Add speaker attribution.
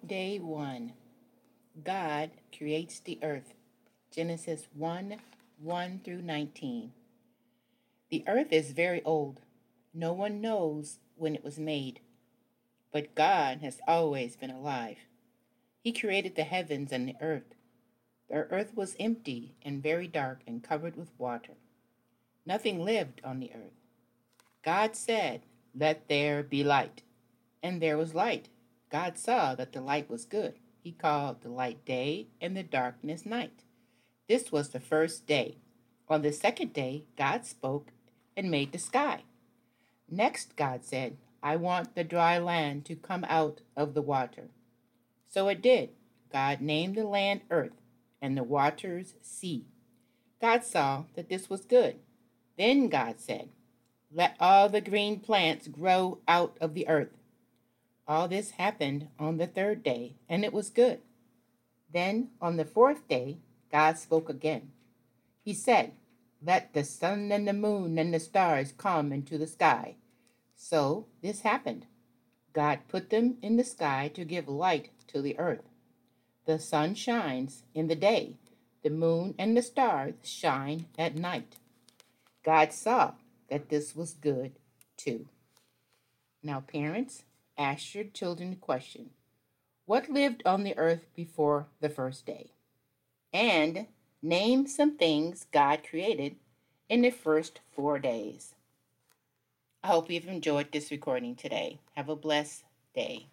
Speaker 1: Day 1. God creates the earth. Genesis 1 1 through 19. The earth is very old. No one knows when it was made, but God has always been alive. He created the heavens and the earth. The earth was empty and very dark and covered with water. Nothing lived on the earth. God said, "Let there be light." And there was light. God saw that the light was good. He called the light day and the darkness night. This was the first day. On the second day, God spoke and made the sky. Next, God said, "I want the dry land to come out of the water." So it did. God named the land earth and the waters sea. God saw that this was good. Then God said, "Let all the green plants grow out of the earth." All this happened on the third day, and it was good. Then on the fourth day, God spoke again. He said, "Let the sun and the moon and the stars come into the sky." So this happened. God put them in the sky to give light to the earth. The sun shines in the day, the moon and the stars shine at night. God saw that this was good too. Now, parents, ask your children the question: what lived on the earth before the first day? And name some things God created in the first 4 days. I hope you've enjoyed this recording today. Have a blessed day.